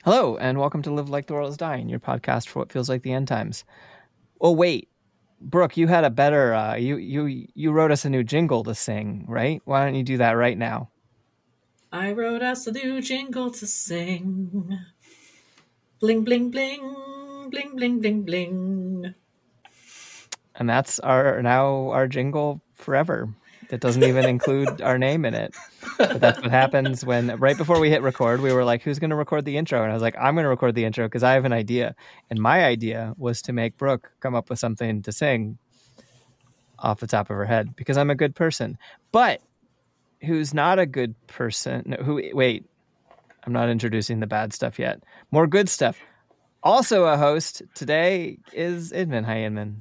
Hello, and welcome to Live Like the World is Dying, your podcast for what feels like the end times. Oh, wait. Brooke, you had a better, you wrote us a new jingle to sing, right? Why don't you do that right now? I wrote us a new jingle to sing. Bling, bling, bling, bling, bling, bling, bling. And that's our jingle forever. It doesn't even include our name in it. But that's what happens when, right before we hit record, we were like, who's going to record the intro? And I was like, I'm going to record the intro because I have an idea. And my idea was to make Brooke come up with something to sing off the top of her head because I'm a good person. But who's not a good person? Wait, I'm not introducing the bad stuff yet. More good stuff. Also a host today is Inman. Hi, Inman.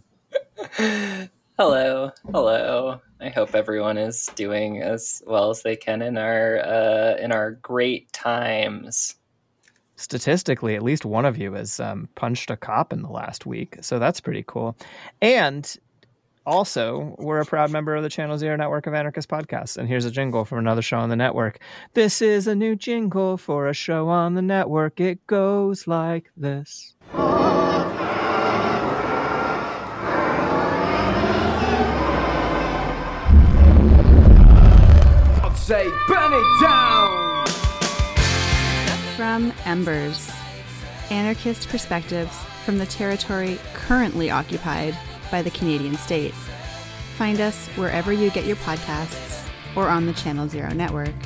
Hello. I hope everyone is doing as well as they can in our great times. Statistically, at least one of you has punched a cop in the last week, so that's pretty cool. And also, we're a proud member of the Channel Zero network of anarchist podcasts. And here's a jingle from another show on the network. This is a new jingle for a show on the network. It goes like this. Say, burn it down! From Embers, anarchist perspectives from the territory currently occupied by the Canadian state. Find us wherever you get your podcasts or on the Channel Zero network.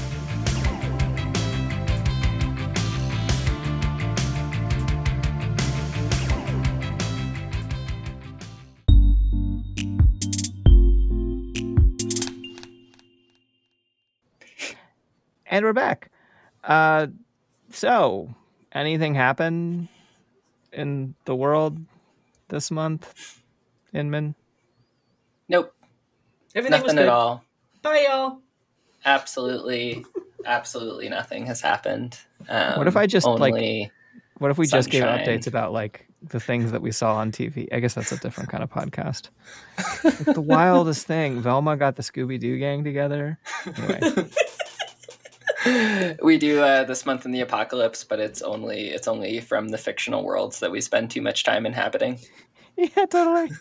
And we're back. So, anything happen in the world this month, Inman? Nope. Everything was Nothing good. at all. Bye, y'all. Absolutely nothing has happened. What if I just only what if we just gave sunshine. updates about like the things that we saw on TV? I guess that's a different kind of podcast. Like, the wildest thing. Velma got the Scooby-Doo gang together. Anyway. We do This Month in the Apocalypse, but it's only from the fictional worlds that we spend too much time inhabiting. Yeah, totally.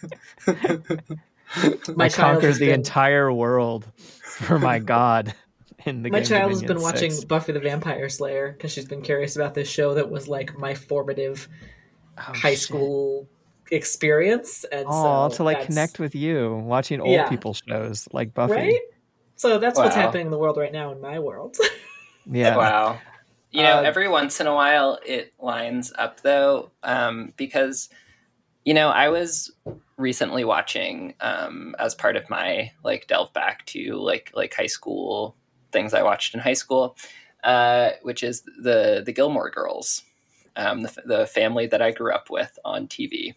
My I child conquered has the been, entire world for my god in the my game child has Dominion been watching 6. Buffy the Vampire Slayer because she's been curious about this show that was like my formative high school experience, and Oh, so to like that's- connect with you, watching old Yeah. people shows like Buffy. right. So that's what's Wow. happening in the world right now in my world. Yeah. Wow. Every once in a while it lines up though, because, I was recently watching, as part of my like delve back to like high school things I watched in high school, which is the Gilmore Girls, the family that I grew up with on TV.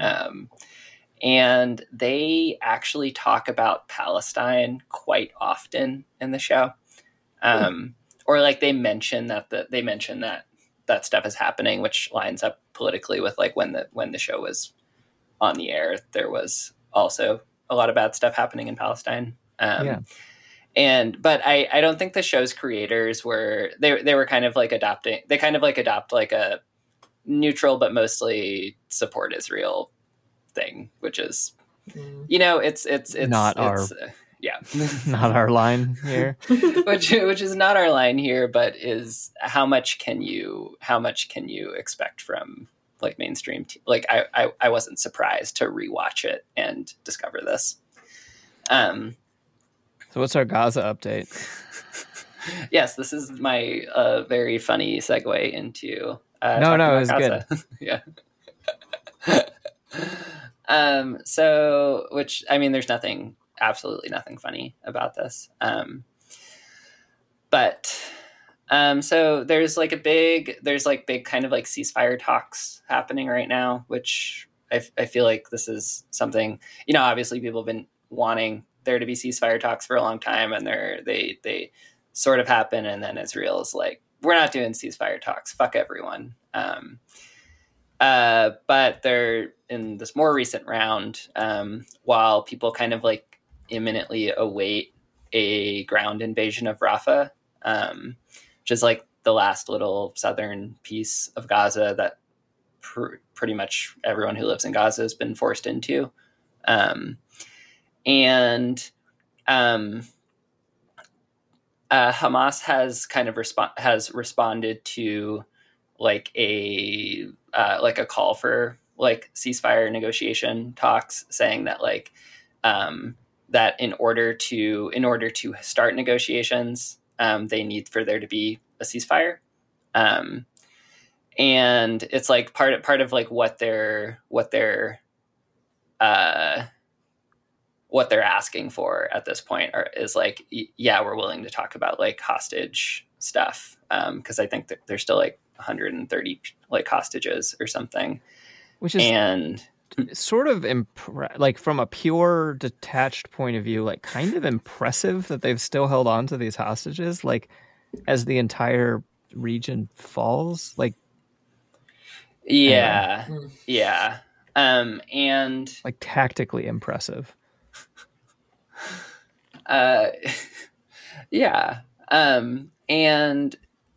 And they actually talk about Palestine quite often in the show. Or like they mention that stuff is happening, which lines up politically with like when the show was on the air, there was also a lot of bad stuff happening in Palestine. But I don't think the show's creators were kind of like adopt like a neutral but mostly support Israel thing, which is it's Not our yeah. not our line here. which is not our line here, but is how much can you expect from like mainstream like I wasn't surprised to rewatch it and discover this. So what's our Gaza update? Yes, this is my very funny segue into No, it was Gaza. good. Yeah. So which I mean there's absolutely nothing funny about this. So there's big kind of like ceasefire talks happening right now, which I feel like this is something, obviously people have been wanting there to be ceasefire talks for a long time, and they sort of happen. And then Israel's like, we're not doing ceasefire talks. Fuck everyone. But they're in this more recent round, while people kind of like imminently await a ground invasion of Rafah, which is like the last little southern piece of Gaza that pretty much everyone who lives in Gaza has been forced into. Hamas has kind of responded to like a call for like ceasefire negotiation talks, saying that like that in order to start negotiations, they need for there to be a ceasefire, and it's like part of like what they're asking for at this point is like, yeah, we're willing to talk about like hostage stuff, because I think that there's still like 130 like hostages or something, which is sort of like from a pure detached point of view, like kind of impressive that they've still held on to these hostages, like as the entire region falls. Like, yeah, and like tactically impressive. Yeah. And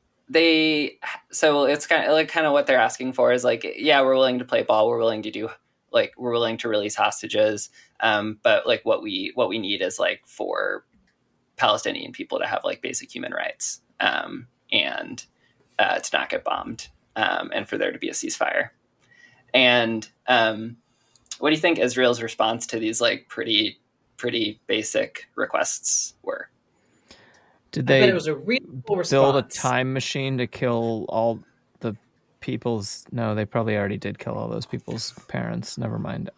so it's kind of what they're asking for is like, yeah, we're willing to play ball. We're willing to release hostages. But like what we need is like for Palestinian people to have like basic human rights, and to not get bombed, and for there to be a ceasefire. And what do you think Israel's response to these like pretty basic requests were? Did they I bet it was a reasonable response. Build a time machine to kill all the people's... No, they probably already did kill all those people's parents. Never mind.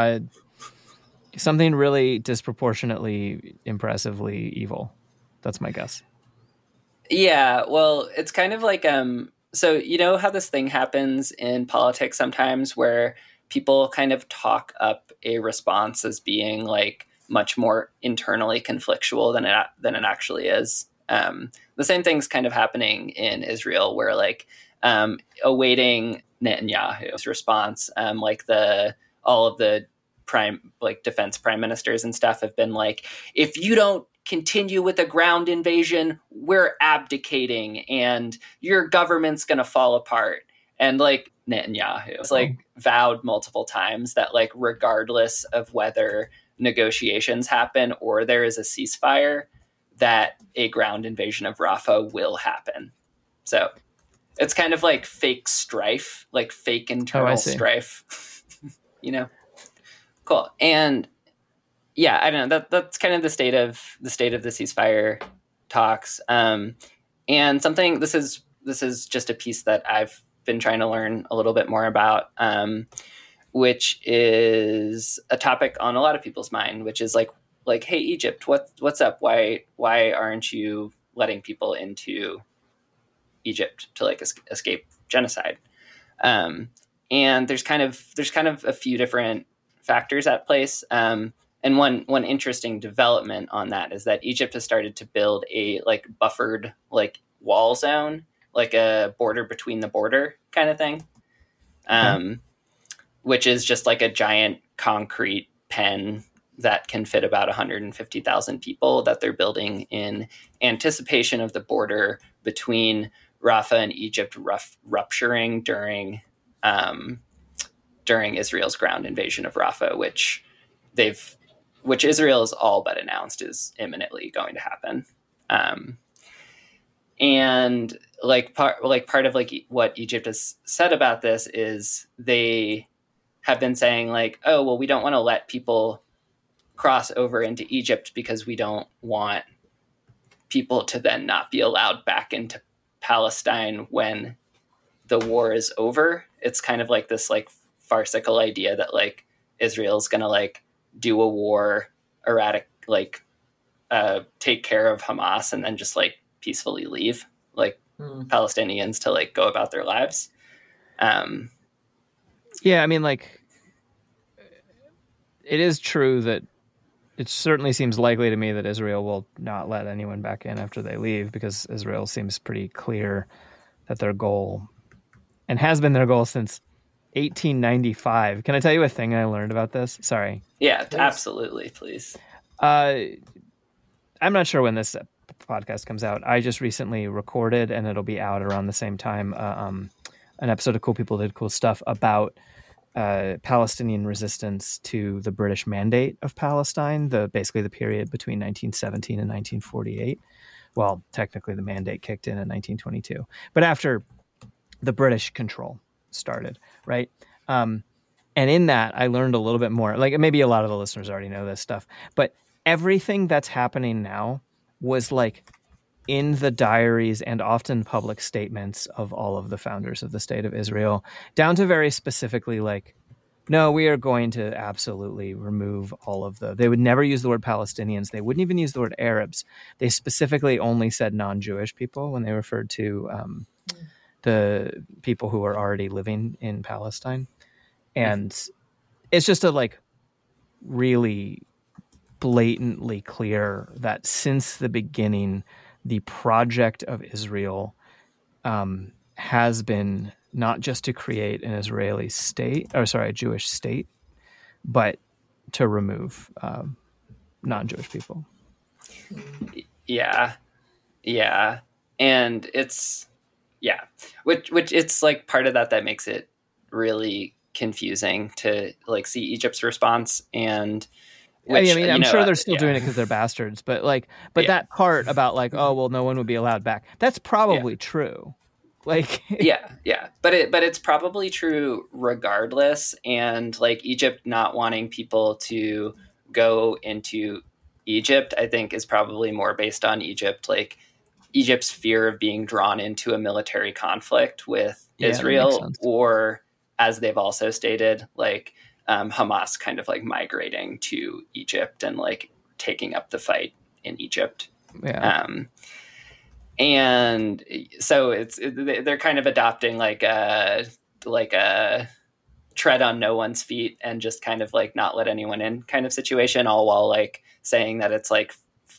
Something really disproportionately, impressively evil. That's my guess. Yeah, well, it's kind of like... So you know how this thing happens in politics sometimes where people kind of talk up a response as being like much more internally conflictual than it actually is. The same thing's kind of happening in Israel, where like awaiting Netanyahu's response, like all of the defense prime ministers and stuff have been like, if you don't continue with a ground invasion, we're abdicating and your government's going to fall apart. And like Netanyahu has like vowed multiple times that like regardless of whether negotiations happen or there is a ceasefire, that a ground invasion of Rafah will happen. So it's kind of like fake strife, like fake internal strife, you know? Cool. And yeah, I don't know. That's kind of the state of the ceasefire talks. And something, this is just a piece that I've been trying to learn a little bit more about, which is a topic on a lot of people's mind, which is like, hey, Egypt, what's up? Why aren't you letting people into Egypt to like escape genocide? And there's kind of a few different factors at place. And one interesting development on that is that Egypt has started to build a like buffered like wall zone, like a border between the border kind of thing, which is just like a giant concrete pen that can fit about 150,000 people that they're building in anticipation of the border between Rafah and Egypt rupturing during Israel's ground invasion of Rafah, which Israel has all but announced is imminently going to happen. And part of like what Egypt has said about this is they have been saying like, oh, well, we don't want to let people cross over into Egypt because we don't want people to then not be allowed back into Palestine when the war is over. It's kind of like this like farcical idea that like Israel's going to like do a war, take care of Hamas and then just like peacefully leave like Palestinians to like go about their lives. Yeah, I mean, like, it is true that it certainly seems likely to me that Israel will not let anyone back in after they leave, because Israel seems pretty clear that their goal, and has been their goal since 1895. Can I tell you a thing I learned about this? Sorry. Yeah, absolutely, please. I'm not sure when this podcast comes out, I just recently recorded, and it'll be out around the same time, an episode of Cool People Did Cool Stuff about Palestinian resistance to the British Mandate of Palestine, basically the period between 1917 and 1948. Well, technically the mandate kicked in 1922, but after the British control started, right? And in that, I learned a little bit more. Like, maybe a lot of the listeners already know this stuff, but everything that's happening now was like in the diaries and often public statements of all of the founders of the state of Israel, down to very specifically like, no, we are going to absolutely remove all of they would never use the word Palestinians. They wouldn't even use the word Arabs. They specifically only said non-Jewish people when they referred to the people who are already living in Palestine. And it's just a like really blatantly clear that since the beginning, the project of Israel has been not just to create an Israeli state, a Jewish state, but to remove non-Jewish people. Yeah. And it's, which it's like part of that makes it really confusing to like see Egypt's response. And which, I mean, I'm sure they're still doing it because they're bastards, but that part about like, oh, well, no one would be allowed back. That's probably true. Like, but it's probably true regardless. And like Egypt not wanting people to go into Egypt, I think is probably more based on Egypt's fear of being drawn into a military conflict with Israel, or as they've also stated, like Hamas kind of like migrating to Egypt and like taking up the fight in Egypt. And so they're kind of adopting like a tread on no one's feet and just kind of like not let anyone in kind of situation, all while like saying that it's like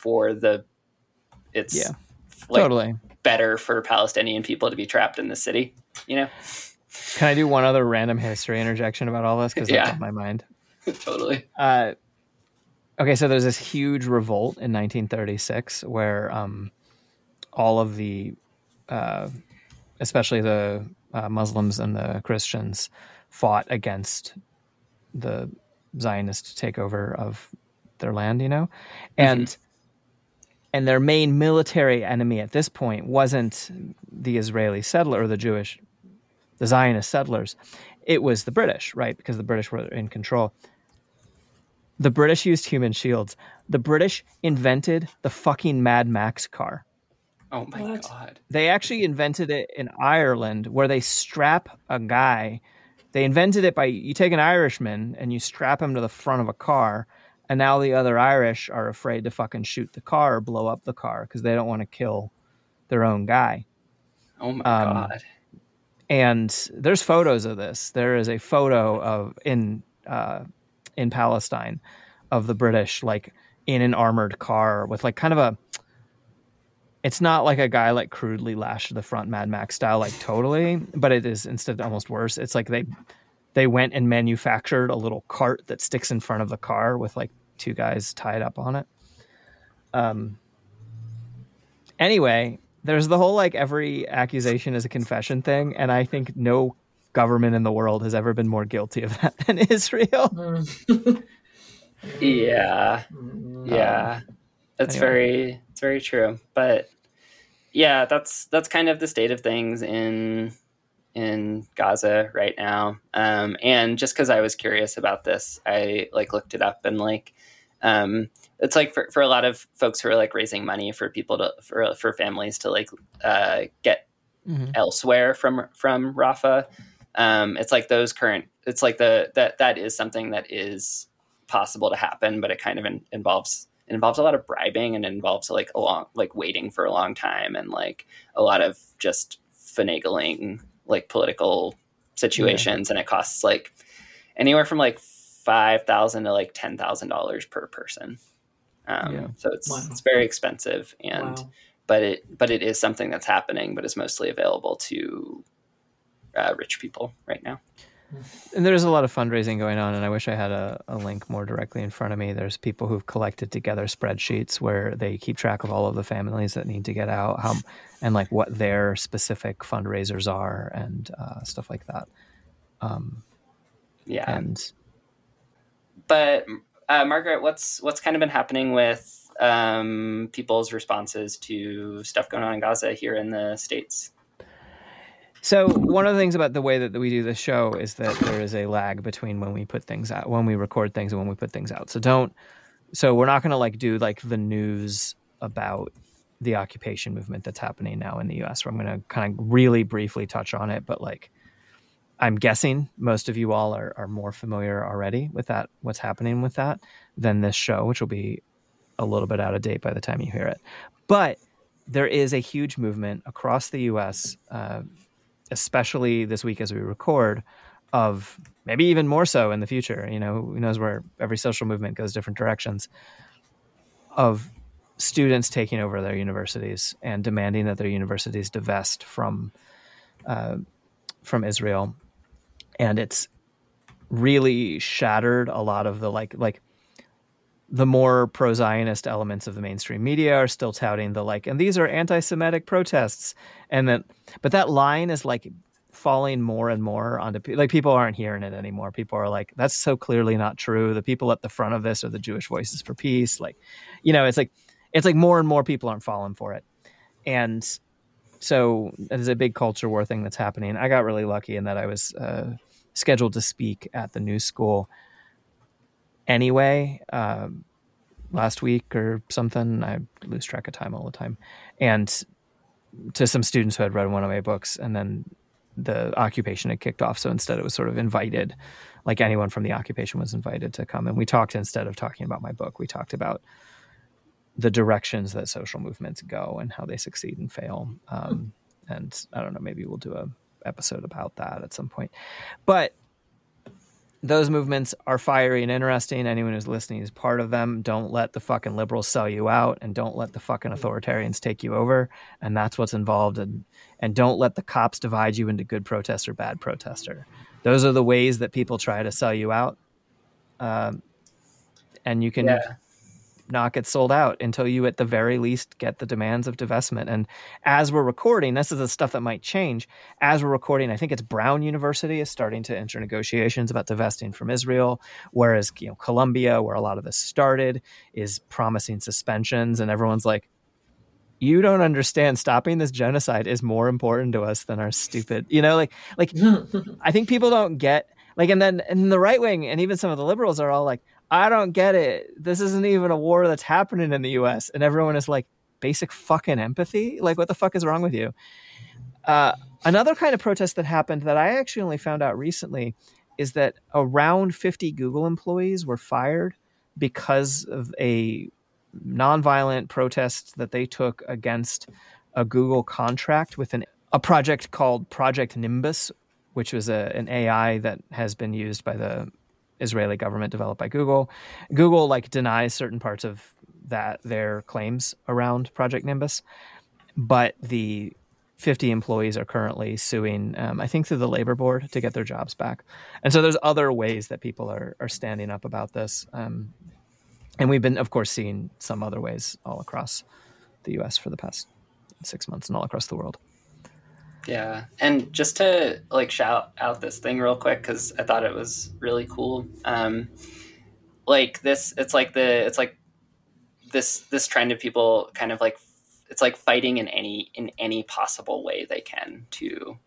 totally better for Palestinian people to be trapped in the city, you know? Can I do one other random history interjection about all this? Because that's on my mind. Totally. Okay, so there's this huge revolt in 1936 where all of the, especially the Muslims and the Christians, fought against the Zionist takeover of their land, you know? And their main military enemy at this point wasn't the Israeli settler or the Zionist settlers. It was the British, right? Because the British were in control. The British used human shields. The British invented the fucking Mad Max car. Oh my God. They actually invented it in Ireland where they strap a guy. They invented it by, you take an Irishman and you strap him to the front of a car, and now the other Irish are afraid to fucking shoot the car or blow up the car because they don't want to kill their own guy. Oh my God. And there's photos of this. There is a photo of in Palestine of the British like in an armored car with like kind of a, it's not like a guy like crudely lashed to the front Mad Max style, like totally, but it is instead almost worse. It's like they went and manufactured a little cart that sticks in front of the car with like two guys tied up on it. Anyway, there's the whole like every accusation is a confession thing, and I think no government in the world has ever been more guilty of that than Israel. Yeah. It's very true. But yeah, that's kind of the state of things in Gaza right now. And just because I was curious about this, I like looked it up, and like it's like for a lot of folks who are like raising money for people for families to like get elsewhere from Rafah. It's like it's like that is something that is possible to happen, but it kind of involves a lot of bribing, and involves like waiting for a long time, and like a lot of just finagling like political situations. And it costs like anywhere from like $5,000 to like $10,000 per person. So it's very expensive, and but it is something that's happening, but it's mostly available to rich people right now. And there's a lot of fundraising going on, and I wish I had a link more directly in front of me. There's people who've collected together spreadsheets where they keep track of all of the families that need to get out, and like what their specific fundraisers are, and stuff like that. But Margaret, what's kind of been happening with people's responses to stuff going on in Gaza here in the States? So one of the things about the way that we do this show is that there is a lag between when we put things out, when we record things, and when we put things out. So we're not going to like do like the news about the occupation movement that's happening now in the U.S. where I'm going to kind of really briefly touch on it, but like I'm guessing most of you all are more familiar already with that, what's happening with that, than this show, which will be a little bit out of date by the time you hear it. But there is a huge movement across the U.S., especially this week as we record, of maybe even more so in the future, you know, who knows where every social movement goes different directions, of students taking over their universities and demanding that their universities divest from Israel. And it's really shattered a lot of the like the more pro-Zionist elements of the mainstream media are still touting the like, and these are anti-Semitic protests. And then, but that line is like falling more and more onto, like, people aren't hearing it anymore. People are like, that's so clearly not true. The people at the front of this are the Jewish Voices for Peace. Like, you know, it's like more and more people aren't falling for it. And so there's a big culture war thing that's happening. I got really lucky in that I was scheduled to speak at the New School anyway, last week or something. I lose track of time all the time. And to some students who had read one of my books, and then the occupation had kicked off. So instead it was sort of invited, like anyone from the occupation was invited to come. And we talked, instead of talking about my book, we talked about the directions that social movements go and how they succeed and fail. And I don't know, maybe we'll do a episode about that at some point. But those movements are fiery and interesting. Anyone who's listening is part of them. Don't let the fucking liberals sell you out, and don't let the fucking authoritarians take you over. And that's what's involved. And don't let the cops divide you into good protester, bad protester. Those are the ways that people try to sell you out. And you can not get sold out until you, at the very least, get the demands of divestment. And as we're recording, this is the stuff that might change. As we're recording, I think it's Brown University is starting to enter negotiations about divesting from Israel, whereas, you know, Columbia, where a lot of this started, is promising suspensions. And everyone's like, you don't understand, stopping this genocide is more important to us than our stupid, you know, like I think people don't get, like, and then in the right wing and even some of the liberals are all like, I don't get it. This isn't even a war that's happening in the US. And everyone is like, basic fucking empathy? Like, what the fuck is wrong with you? Another kind of protest that happened that I actually only found out recently is that around 50 Google employees were fired because of a nonviolent protest that they took against a Google contract with a project called Project Nimbus, which was an AI that has been used by the Israeli government, developed by Google. Google like denies certain parts of that, their claims around Project Nimbus, but the 50 employees are currently suing, I think through the labor board, to get their jobs back. And so there's other ways that people are standing up about this. And we've been, of course, seeing some other ways all across the US for the past 6 months and all across the world. Yeah. And just to like shout out this thing real quick, because I thought it was really cool. Like this, it's like this trend of people kind of like, it's like fighting in any possible way they can to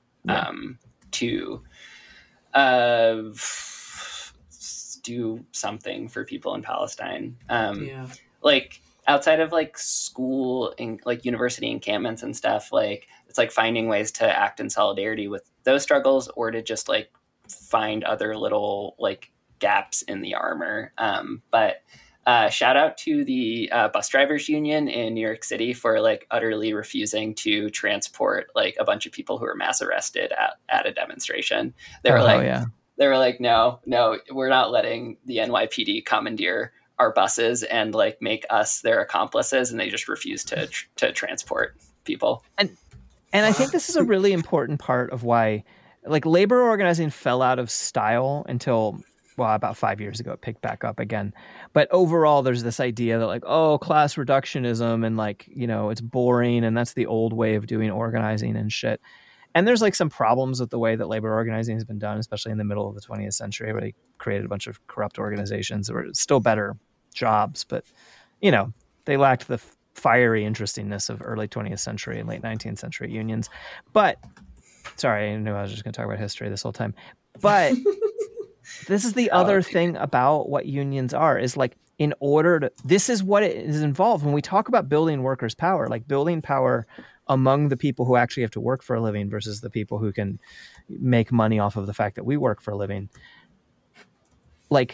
do something for people in Palestine. Like outside of like school and like university encampments and stuff, like it's like finding ways to act in solidarity with those struggles, or to just like find other little like gaps in the armor. But shout out to the bus drivers union in New York City for like utterly refusing to transport like a bunch of people who were mass arrested at a demonstration. They were like, no, we're not letting the NYPD commandeer our buses and like make us their accomplices. And they just refused to transport people. And I think this is a really important part of why like labor organizing fell out of style until, well, about 5 years ago, it picked back up again. But overall, there's this idea that like, oh, class reductionism and like, you know, it's boring and that's the old way of doing organizing and shit. And there's like some problems with the way that labor organizing has been done, especially in the middle of the 20th century, where they created a bunch of corrupt organizations that were still better jobs. But, you know, they lacked the fiery interestingness of early 20th century and late 19th century unions. But, sorry, I knew I was just going to talk about history this whole time. But this is the other thing about what unions are, is like, in order to, this is what it is involved when we talk about building workers' power, like building power among the people who actually have to work for a living versus the people who can make money off of the fact that we work for a living. Like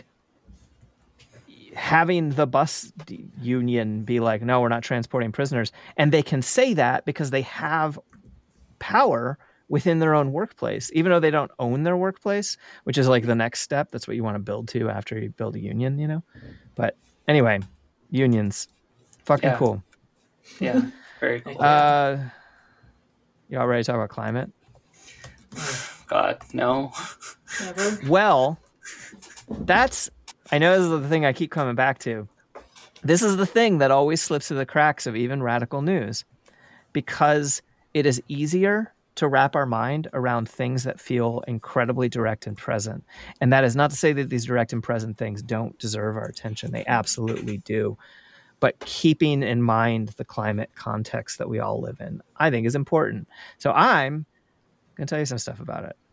having the bus union be like, no, we're not transporting prisoners. And they can say that because they have power within their own workplace, even though they don't own their workplace, which is like the next step. That's what you want to build to after you build a union, you know? But anyway, unions, fucking cool. Yeah, very cool. Y'all ready to talk about climate? God, no. Never. Well, I know this is the thing I keep coming back to. This is the thing that always slips through the cracks of even radical news, because it is easier to wrap our mind around things that feel incredibly direct and present. And that is not to say that these direct and present things don't deserve our attention. They absolutely do. But keeping in mind the climate context that we all live in, I think is important. So I'm going to tell you some stuff about it.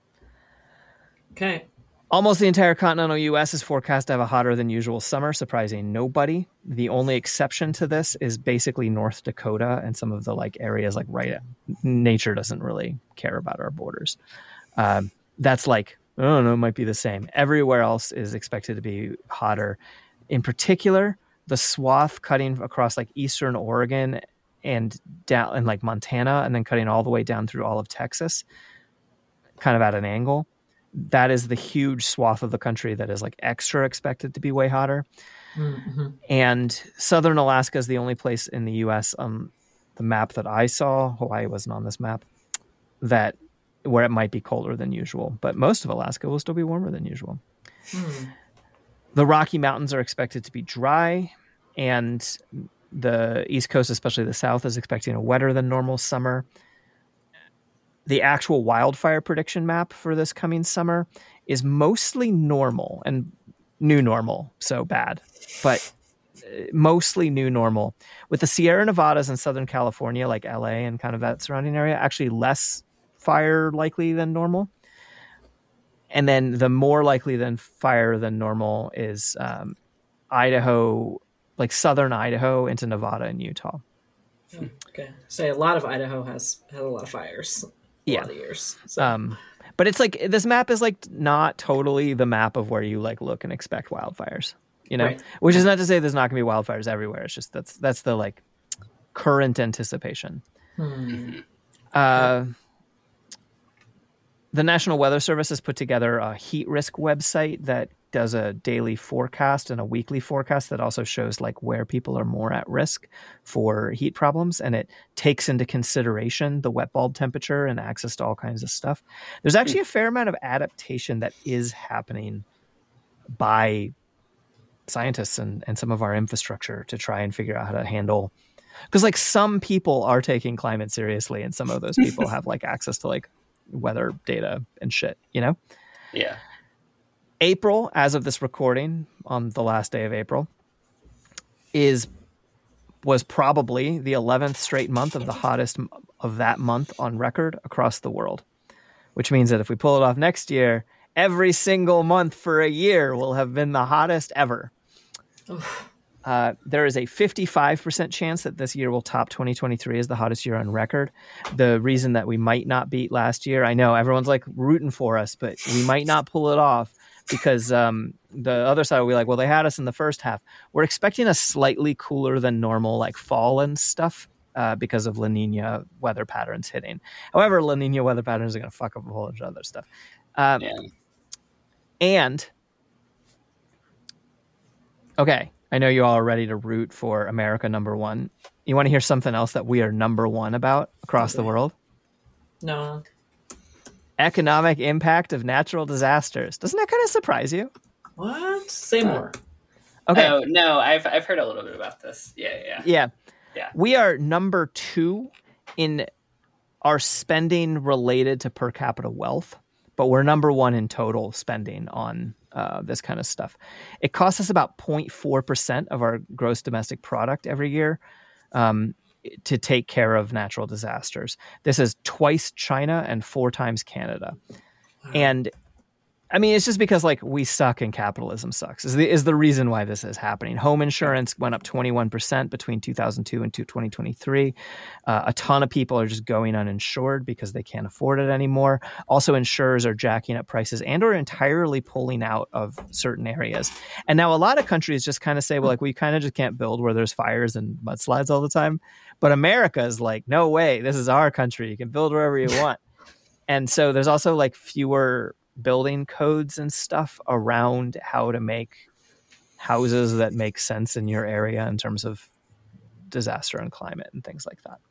Okay. Almost the entire continental U.S. is forecast to have a hotter than usual summer, surprising nobody. The only exception to this is basically North Dakota and some of the like areas like nature doesn't really care about our borders. That's like, I don't know, it might be the same. Everywhere else is expected to be hotter. In particular, the swath cutting across like eastern Oregon and down in like Montana and then cutting all the way down through all of Texas, kind of at an angle. That is the huge swath of the country that is like extra expected to be way hotter. Mm-hmm. And southern Alaska is the only place in the U.S. on the map that I saw, Hawaii wasn't on this map, that where it might be colder than usual. But most of Alaska will still be warmer than usual. The Rocky Mountains are expected to be dry, and the East Coast, especially the South, is expecting a wetter than normal summer. The actual wildfire prediction map for this coming summer is mostly normal and new normal, so bad, but mostly new normal, with the Sierra Nevadas and Southern California, like LA and kind of that surrounding area, actually less fire likely than normal. And then the more likely than fire than normal is Idaho, like southern Idaho into Nevada and Utah. Okay. So a lot of Idaho has a lot of fires. A lot of years. So. But it's like this map is like not totally the map of where you like look and expect wildfires, you know, right. Which is not to say there's not going to be wildfires everywhere. It's just that's the like current anticipation. The National Weather Service has put together a heat risk website that does a daily forecast and a weekly forecast that also shows like where people are more at risk for heat problems. And it takes into consideration the wet bulb temperature and access to all kinds of stuff. There's actually a fair amount of adaptation that is happening by scientists and some of our infrastructure to try and figure out how to handle, because like some people are taking climate seriously and some of those people have like access to like weather data and shit, you know? Yeah. April, as of this recording, on the last day of April, was probably the 11th straight month of the hottest of that month on record across the world, which means that if we pull it off next year, every single month for a year will have been the hottest ever. There is a 55% chance that this year will top 2023 as the hottest year on record. The reason that we might not beat last year, I know everyone's like rooting for us, but we might not pull it off because the other side will be like, well, they had us in the first half. We're expecting a slightly cooler than normal like fall and stuff because of La Nina weather patterns hitting. However, La Nina weather patterns are going to fuck up a whole bunch of other stuff. And okay, I know you all are ready to root for America #1. You want to hear something else that we are #1 about across the world? No. Economic impact of natural disasters. Doesn't that kind of surprise you? What? Say more. Okay. Oh, no, I've heard a little bit about this. Yeah. We are number 2 in our spending related to per capita wealth, but we're number 1 in total spending on this kind of stuff. It costs us about 0.4% of our gross domestic product every year to take care of natural disasters. This is twice China and 4 times Canada. And I mean, it's just because like we suck and capitalism sucks is the reason why this is happening. Home insurance went up 21% between 2002 and 2023. A ton of people are just going uninsured because they can't afford it anymore. Also, insurers are jacking up prices and are entirely pulling out of certain areas. And now a lot of countries just kind of say, well, like we kind of just can't build where there's fires and mudslides all the time. But America is like, no way, this is our country. You can build wherever you want. And so there's also like fewer building codes and stuff around how to make houses that make sense in your area in terms of disaster and climate and things like that.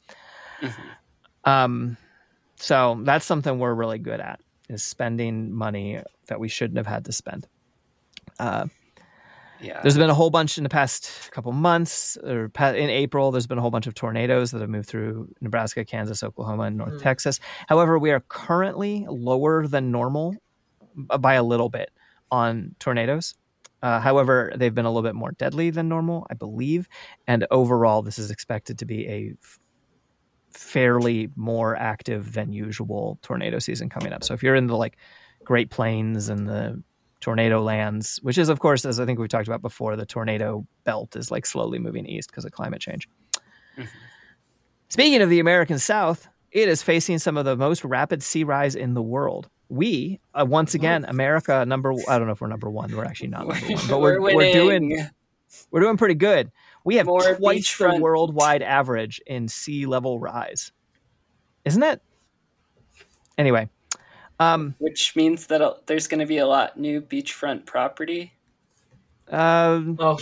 So that's something we're really good at, is spending money that we shouldn't have had to spend. There's been a whole bunch in the past couple months, or in April, there's been a whole bunch of tornadoes that have moved through Nebraska, Kansas, Oklahoma, and North Texas. However, we are currently lower than normal by a little bit on tornadoes. However, they've been a little bit more deadly than normal, I believe. And overall, this is expected to be a fairly more active than usual tornado season coming up. So if you're in the like Great Plains and the tornado lands, which is, of course, as I think we've talked about before, the tornado belt is like slowly moving east because of climate change. Speaking of the American South, it is facing some of the most rapid sea rise in the world. We, once again, America, I don't know if we're number 1. We're actually not number 1, but we're doing pretty good. We have More twice the worldwide average in sea level rise. Isn't that? Anyway. Which means that there's going to be a lot new beachfront property. I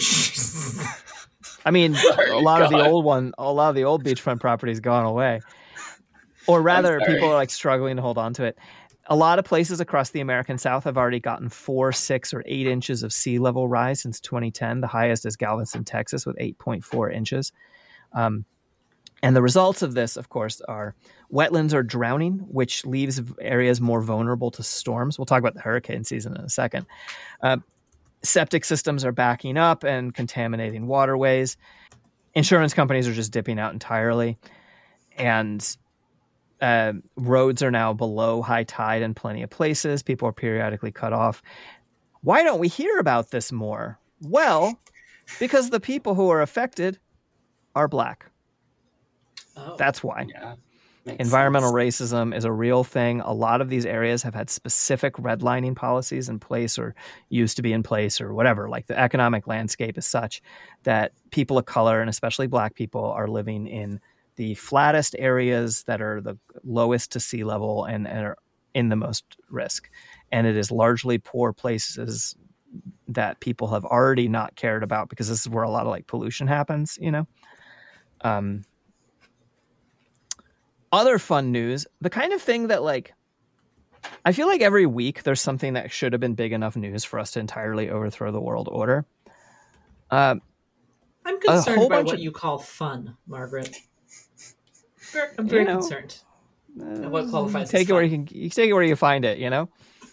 mean, a lot of the old beachfront property's gone away, or rather, people are like struggling to hold on to it. A lot of places across the American South have already gotten 4, 6, or 8 inches of sea level rise since 2010. The highest is Galveston, Texas, with 8.4 inches. And the results of this, of course, are wetlands are drowning, which leaves areas more vulnerable to storms. We'll talk about the hurricane season in a second. Septic systems are backing up and contaminating waterways. Insurance companies are just dipping out entirely. And roads are now below high tide in plenty of places. People are periodically cut off. Why don't we hear about this more? Well, because the people who are affected are Black. That's why. Yeah, environmental racism is a real thing. A lot of these areas have had specific redlining policies in place or used to be in place or whatever. Like the economic landscape is such that people of color, and especially Black people, are living in the flattest areas that are the lowest to sea level and are in the most risk. And it is largely poor places that people have already not cared about because this is where a lot of like pollution happens, you know? Other fun news, the kind of thing that like, I feel like every week there's something that should have been big enough news for us to entirely overthrow the world order. I'm concerned by what you call fun, Margaret. I'm very concerned. What qualifies take as it where fun? you take it where you find it, you know?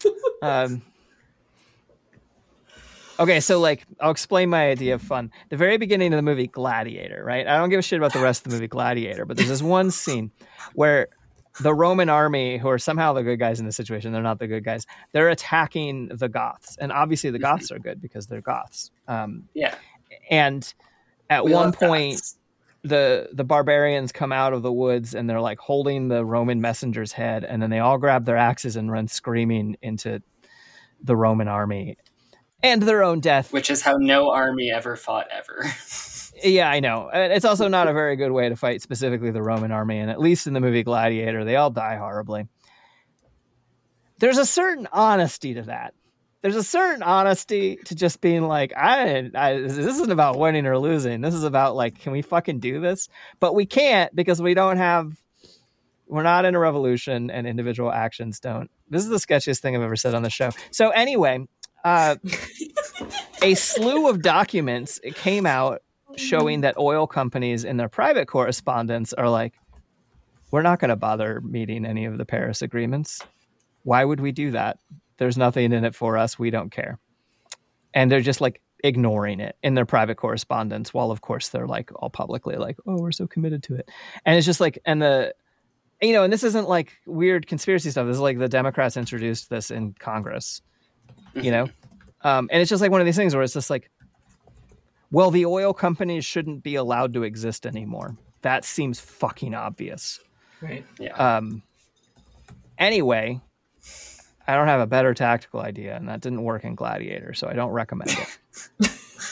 Okay, so like I'll explain my idea of fun. The very beginning of the movie Gladiator, right? I don't give a shit about the rest of the movie Gladiator, but there's this one scene where the Roman army, who are somehow the good guys in this situation, they're not the good guys, they're attacking the Goths. And obviously the Goths are good because they're Goths. And at one point, the barbarians come out of the woods and they're like holding the Roman messenger's head, and then they all grab their axes and run screaming into the Roman army. And their own death. Which is how no army ever fought ever. Yeah, I know. It's also not a very good way to fight specifically the Roman army. And at least in the movie Gladiator, they all die horribly. There's a certain honesty to that. There's a certain honesty to just being like, this isn't about winning or losing. This is about like, can we fucking do this? But we can't because we don't have We're not in a revolution, and individual actions don't. This is the sketchiest thing I've ever said on the show. So anyway, a slew of documents came out showing that oil companies in their private correspondence are like, we're not going to bother meeting any of the Paris agreements. Why would we do that? There's nothing in it for us. We don't care. And they're just like ignoring it in their private correspondence, while of course they're like all publicly like, oh, we're so committed to it. And it's just like, and this isn't like weird conspiracy stuff. This is like the Democrats introduced this in Congress, and it's just like one of these things where it's just like, well, the oil companies shouldn't be allowed to exist anymore. That seems fucking obvious. Right. Yeah. Anyway, I don't have a better tactical idea, and that didn't work in Gladiator, so I don't recommend it.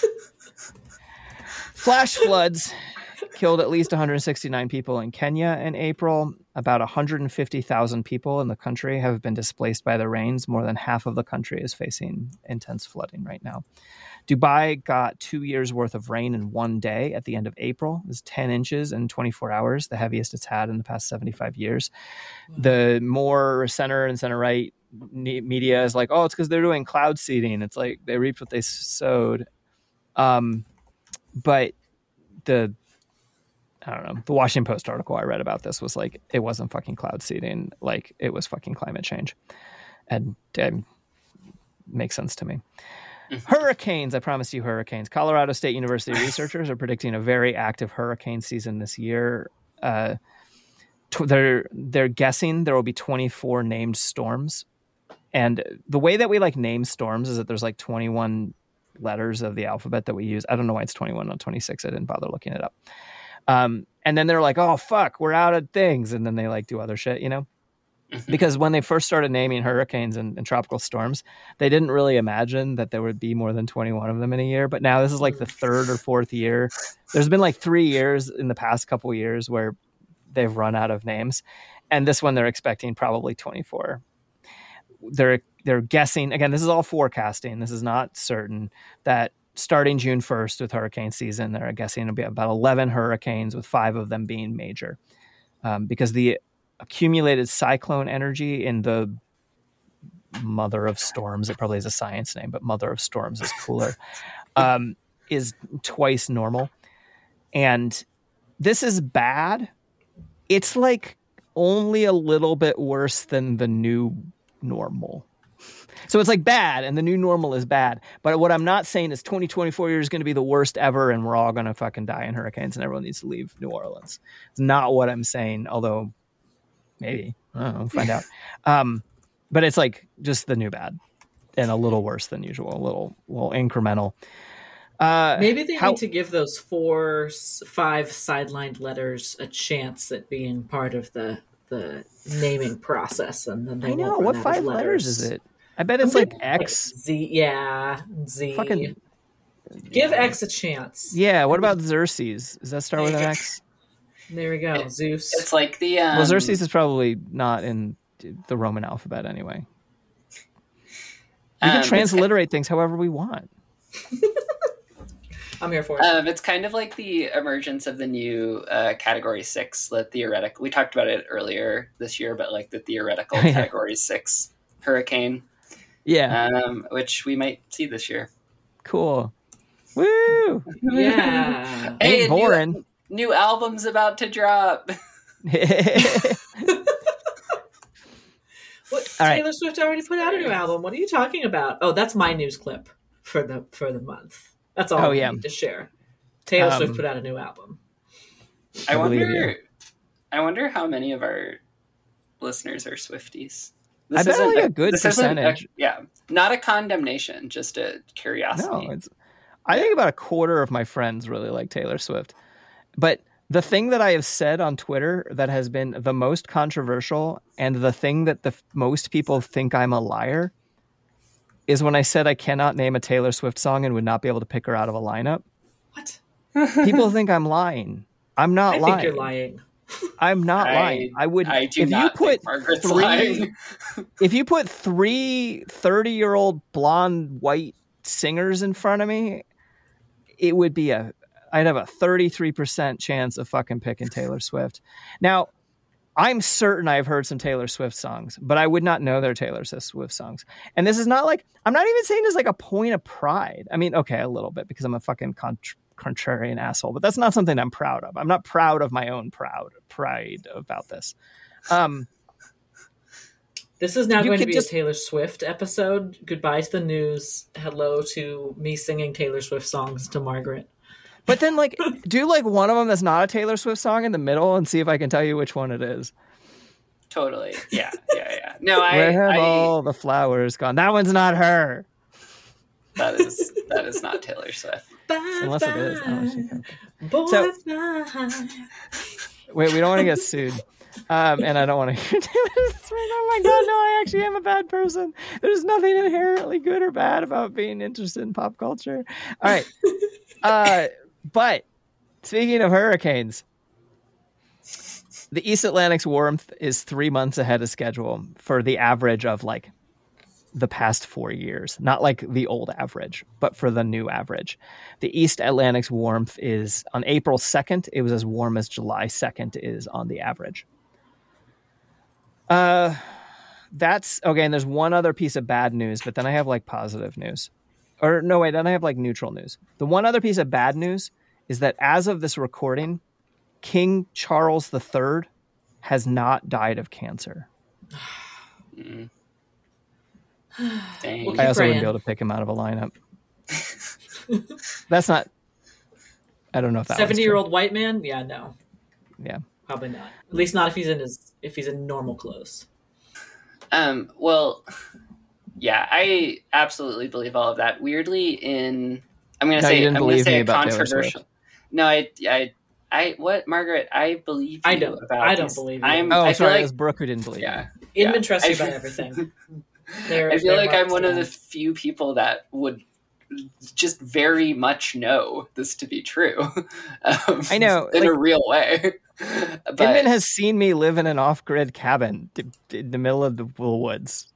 Flash floods killed at least 169 people in Kenya in April. About 150,000 people in the country have been displaced by the rains. More than half of the country is facing intense flooding right now. Dubai got 2 years worth of rain in one day at the end of April. It was 10 inches in 24 hours, the heaviest it's had in the past 75 years. The more center and center right media is like, oh, it's because they're doing cloud seeding. It's like they reaped what they sowed. But the Washington Post article I read about this was like, it wasn't fucking cloud seeding. Like, it was fucking climate change. And makes sense to me. Hurricanes. I promise you hurricanes. Colorado State University researchers are predicting a very active hurricane season this year. They're guessing there will be 24 named storms. And the way that we like name storms is that there's like 21 letters of the alphabet that we use. I don't know why it's 21, not 26. I didn't bother looking it up. And then they're like, oh, fuck, we're out of things. And then they like do other shit, Because when they first started naming hurricanes and tropical storms, they didn't really imagine that there would be more than 21 of them in a year. But now this is like the third or fourth year. There's been like 3 years in the past couple of years where they've run out of names. And this one they're expecting probably 24. They're guessing, again, this is all forecasting. This is not certain, that starting June 1st with hurricane season, they're guessing it'll be about 11 hurricanes, with 5 of them being major. Because the accumulated cyclone energy in the mother of storms, it probably has a science name, but mother of storms is cooler, is twice normal. And this is bad. It's like only a little bit worse than the new normal. So it's like bad, and the new normal is bad. But what I'm not saying is 2024 year is going to be the worst ever, and we're all going to fucking die in hurricanes, and everyone needs to leave New Orleans. It's not what I'm saying, although maybe. I don't know, find out. But it's like just the new bad, and a little worse than usual, a little incremental. Maybe they need to give those 4-5 sidelined letters a chance at being part of the naming process, and then they I know won't what run out 5 of letters is it? I bet it's like X. Z. Yeah, Z. Fucking give X a chance. Yeah. What about Xerxes? Does that start with an X? There we go. Zeus. It's like the Well, Xerxes is probably not in the Roman alphabet anyway. We can transliterate things however we want. I'm here for it. It's kind of like the emergence of the new Category 6, the theoretical. We talked about it earlier this year, but like the theoretical Category 6 hurricane. Yeah. Which we might see this year. Cool. Woo! Yeah. Ain't boring. New album's about to drop. What? Taylor Swift already put out a new album. What are you talking about? Oh, that's my news clip for the month. That's all I need to share. Taylor Swift put out a new album. I wonder how many of our listeners are Swifties. I bet like a good percentage. Not a condemnation, just a curiosity. No, I think about a quarter of my friends really like Taylor Swift. But the thing that I have said on Twitter that has been the most controversial, and the thing that the most people think I'm a liar, is when I said I cannot name a Taylor Swift song and would not be able to pick her out of a lineup. What? People think I'm lying. I'm not lying. I think you're lying. I'm not lying. I would. If you put if you put 3 30-year-old blonde white singers in front of me, it would be I'd have a 33% chance of fucking picking Taylor Swift. Now, I'm certain I've heard some Taylor Swift songs, but I would not know they're Taylor Swift songs. And this is not like, I'm not even saying this like a point of pride. I mean, okay, a little bit because I'm a fucking contrarian asshole, but that's not something I'm proud of. I'm not proud of my own pride about this. This is now going to be a Taylor Swift episode. Goodbye to the news. Hello to me singing Taylor Swift songs to Margaret. But then, like, do like one of them that's not a Taylor Swift song in the middle and see if I can tell you which one it is. Totally. Yeah. No, Where have all the flowers gone? That one's not her. That is not Taylor Swift. Unless it is. So, wait, we don't want to get sued. And I don't want to hear Taylor Swift. Oh my God, no, I actually am a bad person. There's nothing inherently good or bad about being interested in pop culture. All right. But speaking of hurricanes, the East Atlantic's warmth is 3 months ahead of schedule for the average of like the past 4 years. Not like the old average, but for the new average. The East Atlantic's warmth is on April 2nd. It was as warm as July 2nd is on the average. That's okay. And there's one other piece of bad news, but then I have like positive news. Or no, wait, then I have like neutral news. The one other piece of bad news is that as of this recording, King Charles III has not died of cancer. Dang. I also wouldn't be able to pick him out of a lineup. That's not. I don't know if that 70-year-old white man? Yeah, no. Yeah. Probably not. At least not if he's in normal clothes. Well, yeah, I absolutely believe all of that. Weirdly, I'm going to say a controversial. No, what, Margaret? I believe I don't. I don't believe you. I feel like it was Brooke who didn't believe. Yeah, Inman trusts you about everything. I feel like I'm one of the few people that would just very much know this to be true. I know, in a real way. But Inman has seen me live in an off-grid cabin in the middle of the woods.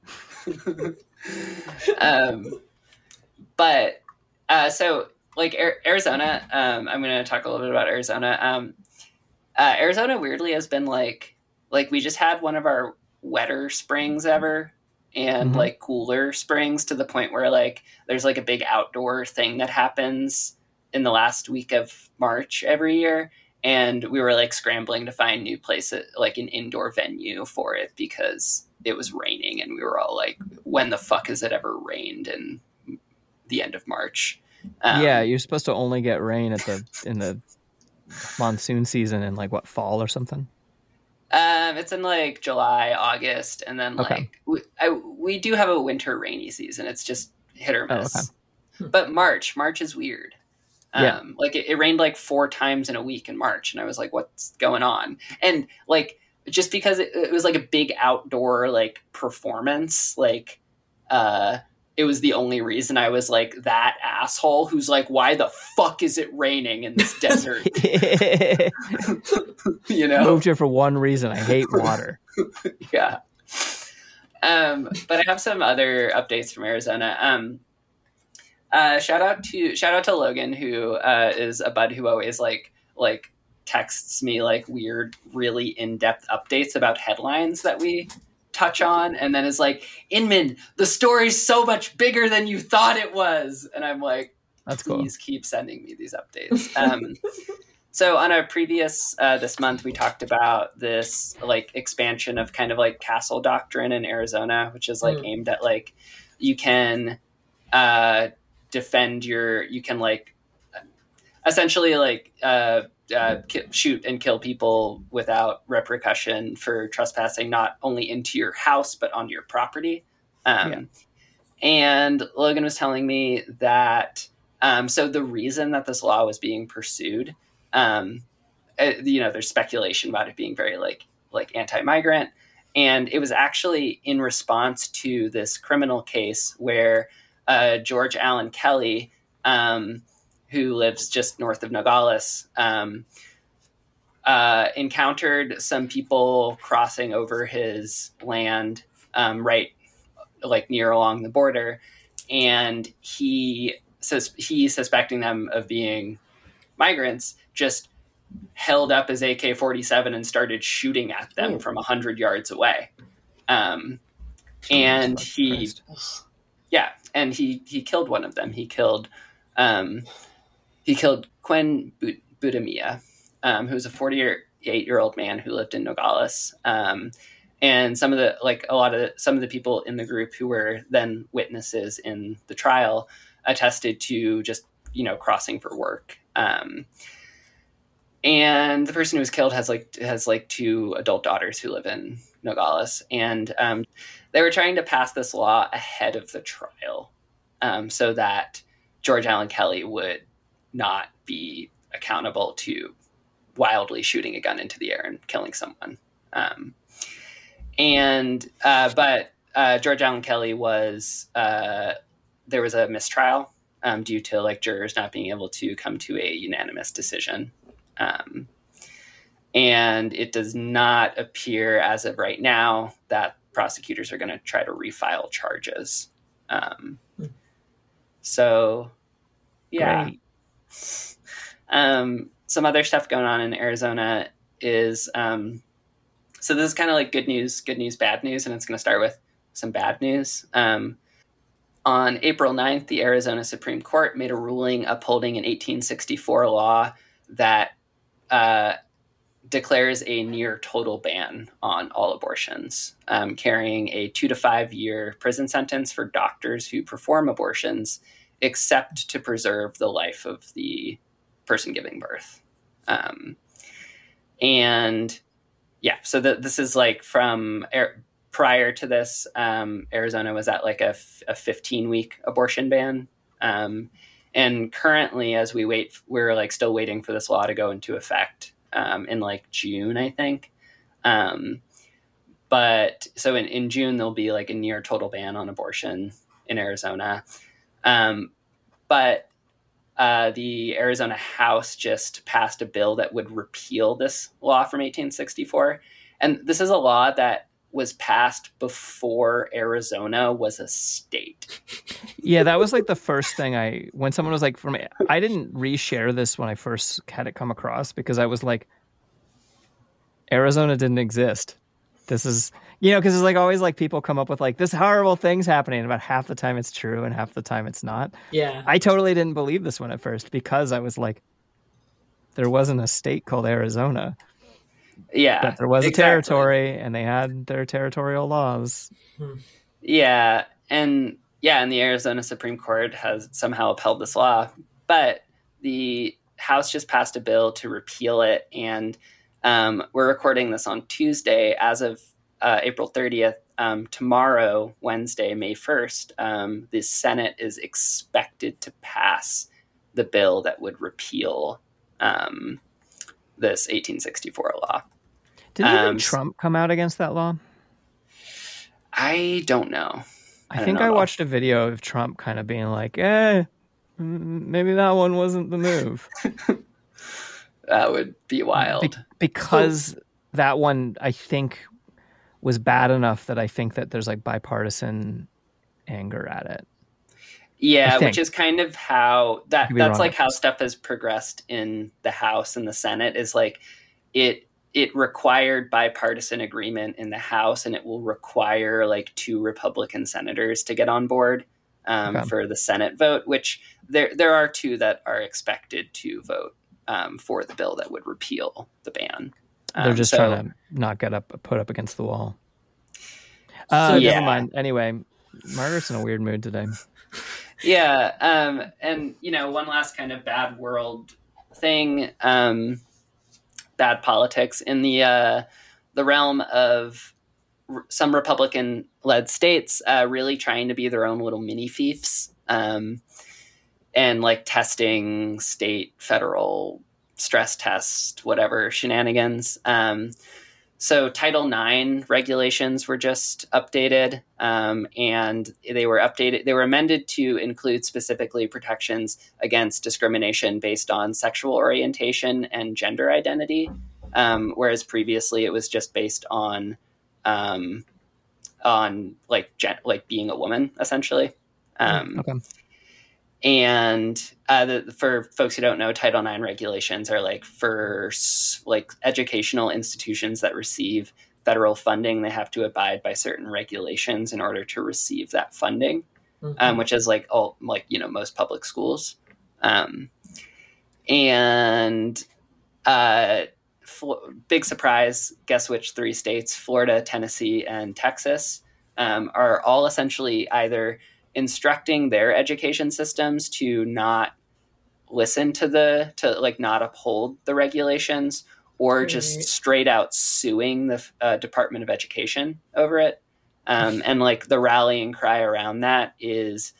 So like Arizona, I'm going to talk a little bit about Arizona. Arizona weirdly has been like we just had one of our wetter springs ever, and like cooler springs to the point where like there's like a big outdoor thing that happens in the last week of March every year. And we were like scrambling to find new places, like an indoor venue for it, because it was raining and we were all like, when the fuck has it ever rained in the end of March? Yeah, you're supposed to only get rain in the monsoon season in like what, fall or something? It's in like July, August, and then like we do have a winter rainy season. It's just hit or miss. Oh, okay. But March is weird. Like it rained like 4 times in a week in March, and I was like, what's going on? And like just because it was like a big outdoor like performance, like it was the only reason I was like that asshole who's like, why the fuck is it raining in this desert? You know, moved here for one reason. I hate water. Yeah. But I have some other updates from Arizona. Shout out to Logan, who is a bud who always like texts me like weird, really in-depth updates about headlines that we touch on, and then is like, Inman, the story's so much bigger than you thought it was. And I'm like, that's please cool. Keep sending me these updates. So on a previous this month, we talked about this like expansion of kind of like castle doctrine in Arizona, which is like aimed at like you can defend you can like essentially like shoot and kill people without repercussion for trespassing not only into your house but onto your property. And Logan was telling me that so the reason that this law was being pursued, there's speculation about it being very like anti-migrant, and it was actually in response to this criminal case where George Allen Kelly, who lives just north of Nogales, encountered some people crossing over his land, right, like near along the border, and he suspecting them of being migrants, just held up his AK-47 and started shooting at them from 100 yards away. And he killed one of them. He killed Quinn Budamia, who was a 48-year-old man who lived in Nogales. And some of the people in the group who were then witnesses in the trial attested to just, crossing for work. And the person who was killed has 2 adult daughters who live in Nogales. And they were trying to pass this law ahead of the trial so that George Allen Kelly would not be accountable to wildly shooting a gun into the air and killing someone. But George Allen Kelly was, there was a mistrial due to jurors not being able to come to a unanimous decision. And it does not appear as of right now that prosecutors are going to try to refile charges. So yeah. Great. Some other stuff going on in Arizona is, so this is kind of good news, bad news. And it's going to start with some bad news. On April 9th, the Arizona Supreme Court made a ruling upholding an 1864 law that declares a near total ban on all abortions, carrying a 2 to 5 year prison sentence for doctors who perform abortions, except to preserve the life of the person giving birth. So this is from prior to this, Arizona was at a 15-week abortion ban. And currently, as we wait, we're still waiting for this law to go into effect in June, I think. But so in June, there'll be a near total ban on abortion in Arizona. But the Arizona House just passed a bill that would repeal this law from 1864. And this is a law that was passed before Arizona was a state. Yeah, that was the first thing when someone was for me, I didn't reshare this when I first had it come across because I was Arizona didn't exist. This is, because it's always people come up with this horrible thing's happening. And about half the time it's true and half the time it's not. Yeah. I totally didn't believe this one at first because I was there wasn't a state called Arizona. Yeah. But there was a territory and they had their territorial laws. Yeah. And the Arizona Supreme Court has somehow upheld this law, but the House just passed a bill to repeal it. And we're recording this on Tuesday. As of April 30th, tomorrow, Wednesday, May 1st, the Senate is expected to pass the bill that would repeal this 1864 law. Didn't even Trump come out against that law? I don't know. I think I watched a video of Trump kind of being maybe that one wasn't the move. That would be wild. Because that one, I think, was bad enough that I think that there's bipartisan anger at it. Yeah, which is kind of how that's how stuff has progressed in the House and the Senate is it required bipartisan agreement in the House, and it will require 2 Republican senators to get on board for the Senate vote, which there are 2 that are expected to vote for the bill that would repeal the ban. They're just trying to not put up against the wall. Never mind. Anyway, Margaret's in a weird mood today. Yeah. And, one last kind of bad world thing, bad politics in the realm of some Republican-led states really trying to be their own little mini fiefs and testing state, federal stress test, whatever shenanigans. So Title IX regulations were just updated, and they were amended to include specifically protections against discrimination based on sexual orientation and gender identity, whereas previously it was just based on being a woman, essentially. Okay. And for folks who don't know, Title IX regulations are like for like educational institutions that receive federal funding. They have to abide by certain regulations in order to receive that funding, which is like most public schools. And big surprise, guess which 3 states, Florida, Tennessee, and Texas, are all essentially either instructing their education systems to not listen to not uphold the regulations, or just straight out suing the Department of Education over it. And like the rallying cry around that is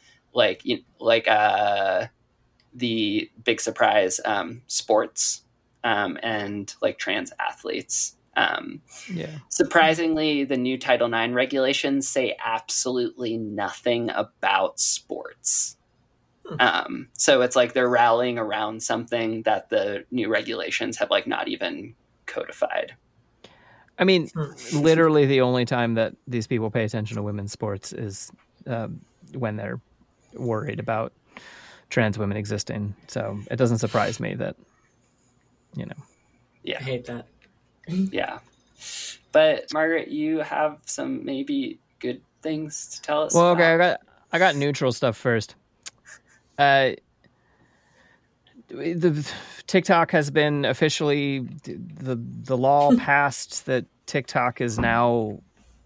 the big surprise, sports, and like trans athletes. Surprisingly, the new Title IX regulations say absolutely nothing about sports. So it's like they're rallying around something that the new regulations have like not even codified. I mean, literally the only time that these people pay attention to women's sports is when they're worried about trans women existing. So it doesn't surprise me that, I hate that. Yeah. But Margaret, you have some maybe good things to tell us. Well, okay, I got neutral stuff first. The TikTok has been officially the law passed that TikTok is now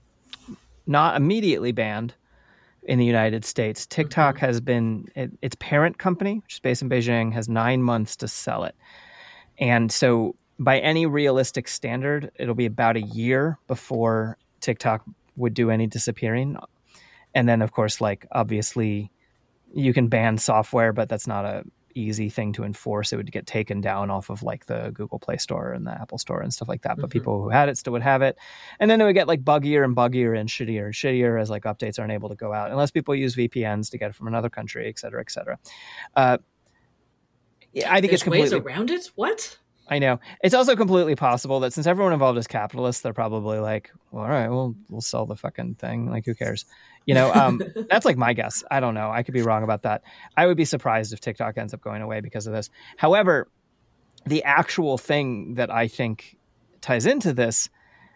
not immediately banned in the United States. TikTok has been, its parent company, which is based in Beijing, has 9 months to sell it. And so by any realistic standard, it'll be about a year before TikTok would do any disappearing. And then, of course, like, obviously, you can ban software, but that's not a easy thing to enforce. It would get taken down off of like the Google Play Store and the Apple Store and stuff like that. But people who had it still would have it. And then it would get like buggier and buggier and shittier as like updates aren't able to go out unless people use VPNs to get it from another country, et cetera, et cetera. I think it's completely ways around it. What? I know. It's also completely possible that since everyone involved is capitalists, they're probably like, well, all right, we'll sell the fucking thing. Like, who cares? That's like my guess. I don't know. I could be wrong about that. I would be surprised if TikTok ends up going away because of this. However, the actual thing that I think ties into this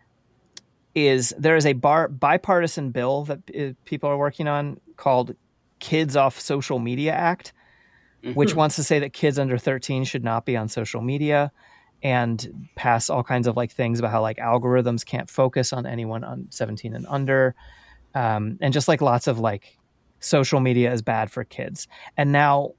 is there is a bipartisan bill that people are working on called Kids Off Social Media Act, which wants to say that kids under 13 should not be on social media and pass all kinds of like things about how like algorithms can't focus on anyone on 17 and under. And just like lots of like social media is bad for kids. And now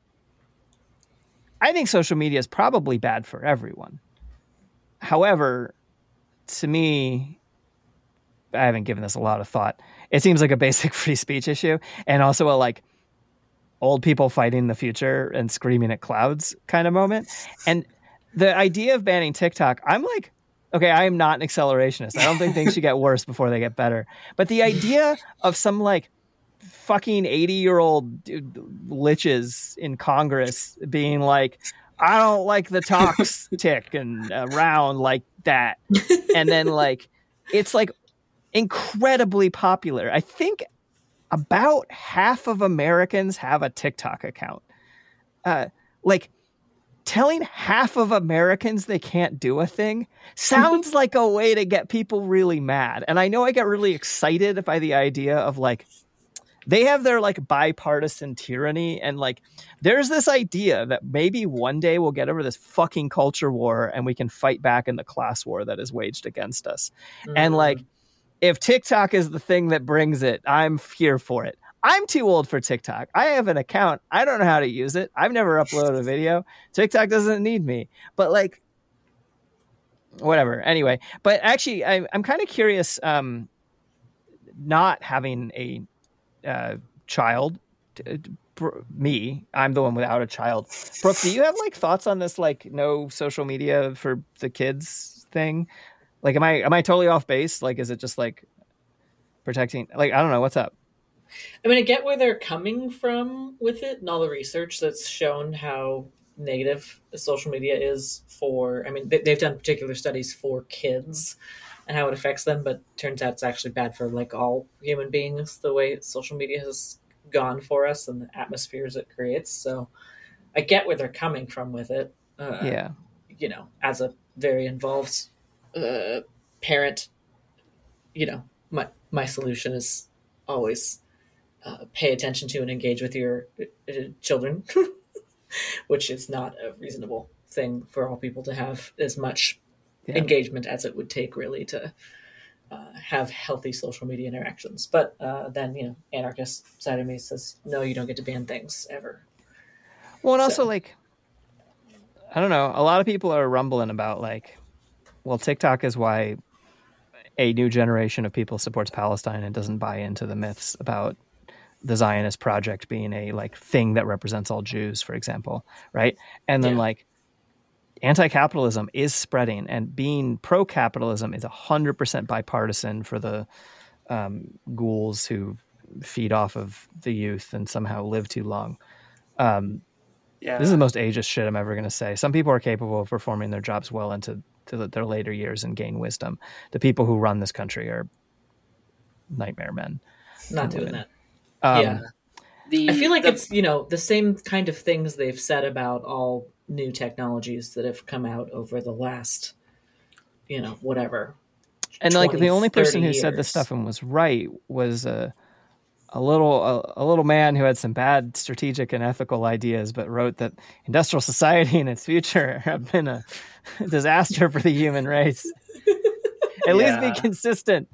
I think social media is probably bad for everyone. However, to me, I haven't given this a lot of thought. It seems like a basic free speech issue and also a like old people fighting the future and screaming at clouds kind of moment. And the idea of banning TikTok, I'm like, okay, I am not an accelerationist. I don't think things should get worse before they get better. But the idea of some like fucking 80-year-old liches in Congress being like, I don't like the talks tick and around like that. And then like, it's like incredibly popular. I think about half of Americans have a TikTok account. Like telling half of Americans they can't do a thing sounds like a way to get people really mad. And I know I get really excited by the idea of like, they have their like bipartisan tyranny. And like, there's this idea that maybe one day we'll get over this fucking culture war and we can fight back in the class war that is waged against us. And like, if TikTok is the thing that brings it, I'm here for it. I'm too old for TikTok. I have an account. I don't know how to use it. I've never uploaded a video. TikTok doesn't need me. But like, whatever. Anyway, but actually, I'm kind of curious. Not having a child, me, I'm the one without a child. Brooke, do you have like thoughts on this? Like, no social media for the kids thing? Like, am I totally off base? Like, is it just like protecting? Like, I don't know. What's up? I mean, I get where they're coming from with it and all the research that's shown how negative social media is for, I mean, they've done particular studies for kids and how it affects them, but turns out it's actually bad for like all human beings, the way social media has gone for us and the atmospheres it creates. So I get where they're coming from with it. Yeah. You know, as a very involved parent, you know, my solution is always pay attention to and engage with your children, which is not a reasonable thing for all people to have as much engagement as it would take really to have healthy social media interactions. But then, you know, anarchist side of me says, no, you don't get to ban things ever. Well, and also, like, I don't know, a lot of people are rumbling about, like, well, TikTok is why a new generation of people supports Palestine and doesn't buy into the myths about the Zionist project being a, like, thing that represents all Jews, for example, right? And then, like, anti-capitalism is spreading, and being pro-capitalism is 100% bipartisan for the ghouls who feed off of the youth and somehow live too long. This is the most ageist shit I'm ever going to say. Some people are capable of performing their jobs well into their later years and gain wisdom. The people who run this country are nightmare men. Not doing that. I feel like it's, you know, the same kind of things they've said about all new technologies that have come out over the last, you know, whatever. And 20, like the only person who years. said this stuff and was right was a little man who had some bad strategic and ethical ideas, but wrote that industrial society and its future have been a disaster for the human race. At least be consistent.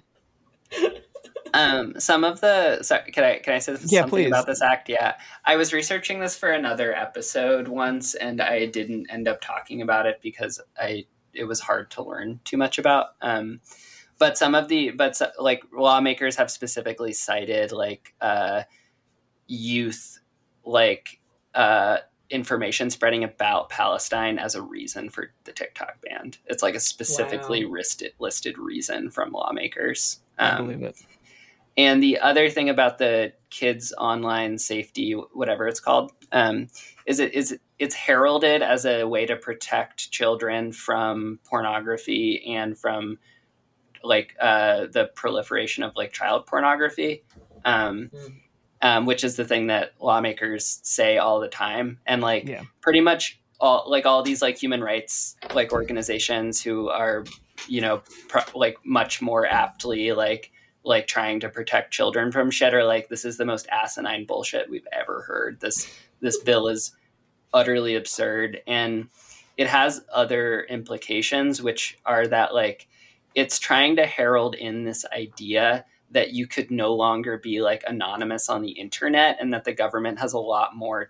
Some of the can I say something please. about this act? Yeah, I was researching this for another episode once, and I didn't end up talking about it because it was hard to learn too much about. But like lawmakers have specifically cited like youth like information spreading about Palestine as a reason for the TikTok ban. It's like a specifically listed reason from lawmakers. I believe it. And the other thing about the kids' online safety, whatever it's called, is it's heralded as a way to protect children from pornography and from like the proliferation of like child pornography, which is the thing that lawmakers say all the time. And like pretty much all these like human rights like organizations who are, you know, like much more aptly like trying to protect children from shit are like, this is the most asinine bullshit we've ever heard. This bill is utterly absurd. And it has other implications, which are that like, it's trying to herald in this idea that you could no longer be like anonymous on the internet, and that the government has a lot more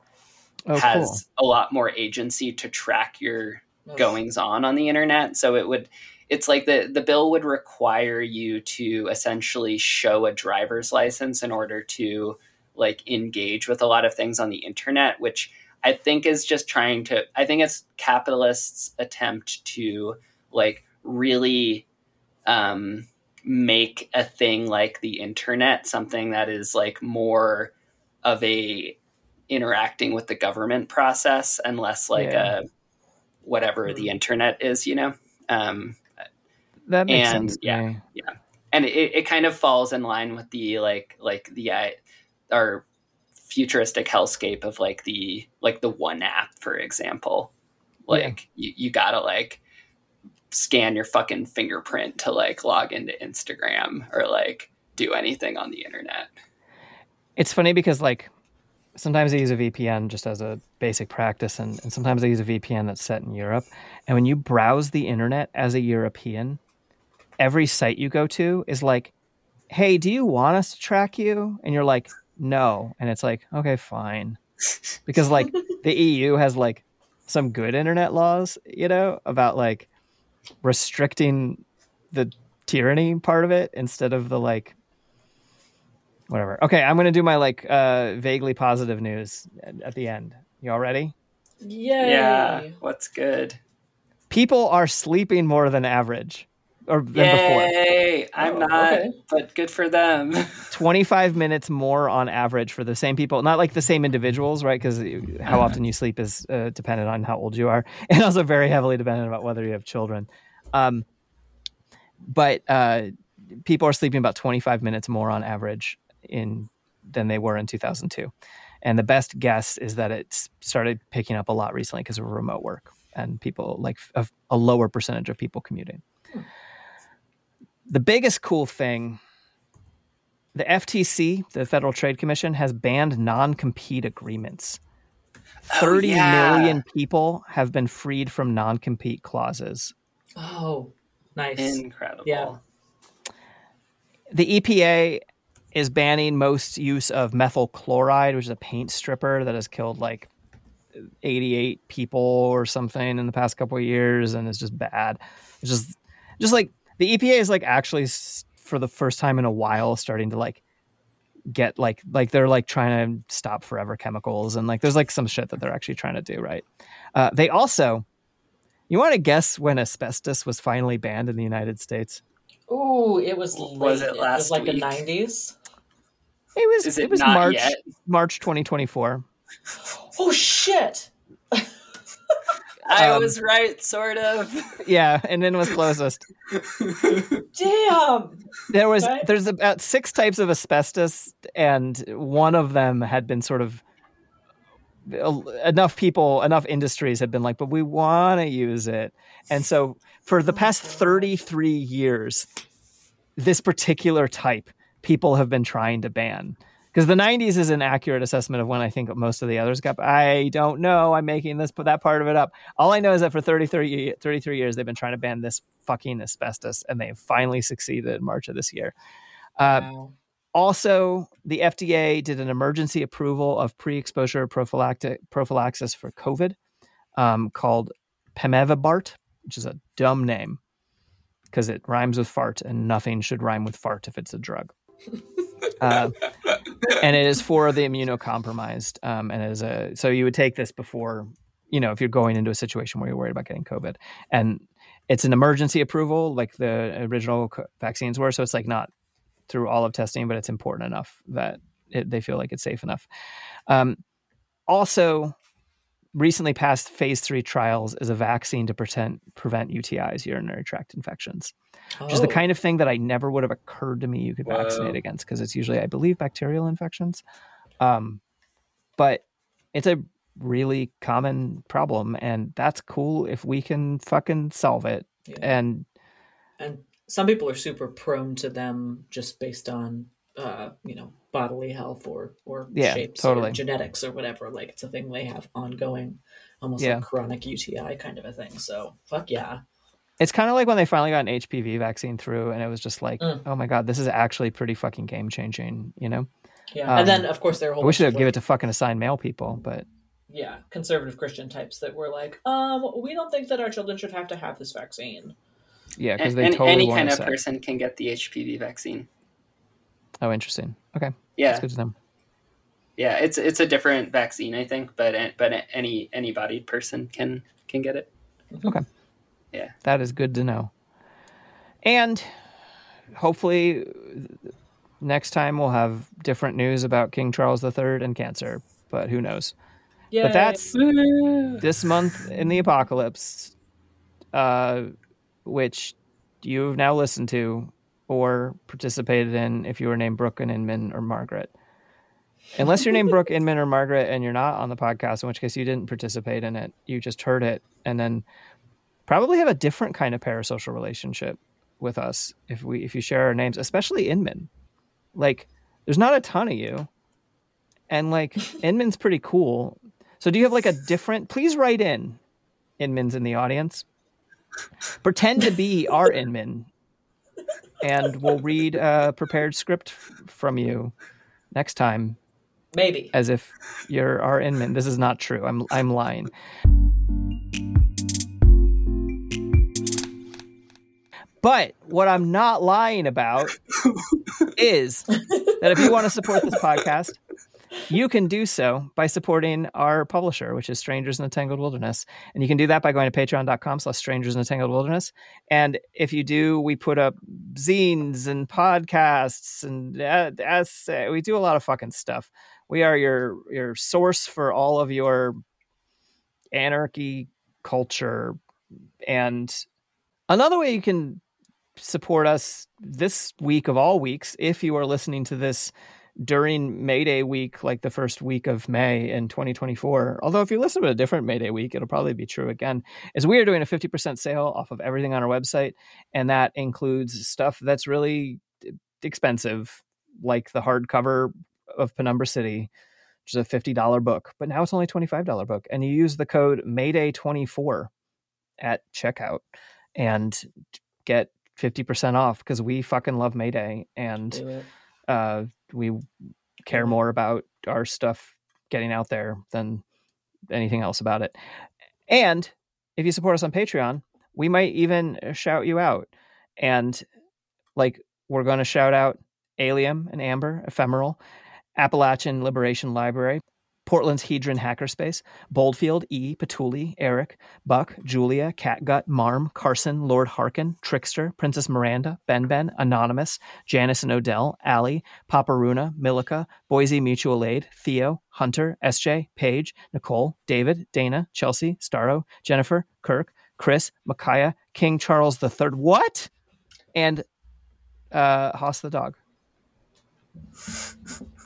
a lot more agency to track your goings on the internet. So it's like the bill would require you to essentially show a driver's license in order to like engage with a lot of things on the internet, which I think is just I think it's capitalists' attempt to like really make a thing like the internet something that is like more of a interacting with the government process and less like a whatever the internet is, you know. That makes sense. Yeah. And it kind of falls in line with the our futuristic hellscape of like the One app, for example. Like you gotta like scan your fucking fingerprint to like log into Instagram or like do anything on the internet. It's funny because like sometimes I use a VPN just as a basic practice, and sometimes I use a VPN that's set in Europe. And when you browse the internet as a European, every site you go to is like, hey, do you want us to track you? And you're like, no. And it's like, okay, fine. Because like the EU has like some good internet laws, you know, about like restricting the tyranny part of it instead of the like whatever. Okay, I'm gonna do my like vaguely positive news at the end. You all ready? Yay. Yeah. What's good? People are sleeping more than average. Or than Yay! before. I'm not, but good for them. 25 minutes more on average for the same people. Not like the same individuals, right? Because how often you sleep is dependent on how old you are, and also very heavily dependent about whether you have children. But people are sleeping about 25 minutes more on average in than they were in 2002. And the best guess is that it's started picking up a lot recently because of remote work and people like a lower percentage of people commuting. The biggest cool thing, the FTC, the Federal Trade Commission, has banned non-compete agreements. 30 million people have been freed from non-compete clauses. Oh, nice. Incredible. Yeah. The EPA is banning most use of methyl chloride, which is a paint stripper that has killed like 88 people or something in the past couple of years, and it's just bad. It's just like the EPA is like actually for the first time in a while starting to like get like they're like trying to stop forever chemicals, and like there's like some shit that they're actually trying to do right. They also, you want to guess when asbestos was finally banned in the United States? Oh, it was late. Was it It was last like week? the 90s. It was not yet? March 2024. Oh shit! I was right, sort of. Yeah, and then was closest. Damn. There's about 6 types of asbestos, and one of them had been sort of enough industries had been like, but we want to use it. And so for the past 33 years, this particular type people have been trying to ban. Because the 90s is an accurate assessment of when I think most of the others got. I don't know. I'm making that part of it up. All I know is that for 33 years, they've been trying to ban this fucking asbestos, and they finally succeeded in March of this year. Wow. Also, the FDA did an emergency approval of pre-exposure prophylaxis for COVID called Pemivibart, which is a dumb name because it rhymes with fart, and nothing should rhyme with fart if it's a drug. And it is for the immunocompromised. And it is so you would take this before, if you're going into a situation where you're worried about getting COVID. And it's an emergency approval like the original vaccines were. So it's like not through all of testing, but it's important enough that they feel like it's safe enough. Also, recently passed phase 3 trials is a vaccine to prevent UTIs, urinary tract infections, which is the kind of thing that I never would have occurred to me you could vaccinate against, because it's usually, I believe, bacterial infections. But it's a really common problem, and that's cool if we can fucking solve it. Yeah. And some people are super prone to them just based on bodily health or shapes totally. or genetics or whatever. Like it's a thing they have ongoing, almost like chronic UTI kind of a thing. So fuck yeah. It's kind of like when they finally got an HPV vaccine through, and it was just like, oh my God, this is actually pretty fucking game changing, Yeah. And then of course there are a whole we should have given it to fucking assigned male people, but conservative Christian types that were like, we don't think that our children should have to have this vaccine. Yeah, because they totally any want kind to of person can get the HPV vaccine. Oh, interesting. Okay. Yeah, that's good to know. Yeah, it's a different vaccine, I think, but any bodied person can get it. Okay. Yeah, that is good to know. And hopefully next time we'll have different news about King Charles III and cancer, but who knows? Yay. But that's this month in the apocalypse, which you've now listened to or participated in if you were named Brooke and Inman or Margaret. Unless you're named Brooke, Inman, or Margaret and you're not on the podcast, in which case you didn't participate in it. You just heard it and then probably have a different kind of parasocial relationship with us if you share our names, especially Inman. Like, there's not a ton of you. And like, Inman's pretty cool. So do you have like a different, please write in, Inman's in the audience. Pretend to be our Inman. And we'll read a prepared script from you next time. Maybe. As if you're our Inman. This is not true. I'm lying. But what I'm not lying about is that if you want to support this podcast, you can do so by supporting our publisher, which is Strangers in the Tangled Wilderness. And you can do that by going to patreon.com/Strangers in the Tangled Wilderness. And if you do, we put up zines and podcasts and essays. We do a lot of fucking stuff. We are your source for all of your anarchy culture. And another way you can support us this week of all weeks, if you are listening to this during May Day week, like the first week of May in 2024, although if you listen to a different May Day week, it'll probably be true again, is we are doing a 50% sale off of everything on our website. And that includes stuff that's really expensive, like the hardcover of Penumbra City, which is a $50 book, but now it's only $25 book. And you use the code Mayday24 at checkout and get 50% off, because we fucking love Mayday, and we care more about our stuff getting out there than anything else about it. And if you support us on Patreon, we might even shout you out. And like, we're going to shout out Alium and Amber, Ephemeral, Appalachian Liberation Library, Portland's Hedron Hackerspace, Boldfield, E, Patuli, Eric, Buck, Julia, Catgut, Marm, Carson, Lord Harkin, Trickster, Princess Miranda, Ben, Anonymous, Janice and Odell, Allie, Paparuna, Milica, Boise Mutual Aid, Theo, Hunter, SJ, Paige, Nicole, David, Dana, Chelsea, Starro, Jennifer, Kirk, Chris, Micaiah, King Charles III, what? And Haas the dog.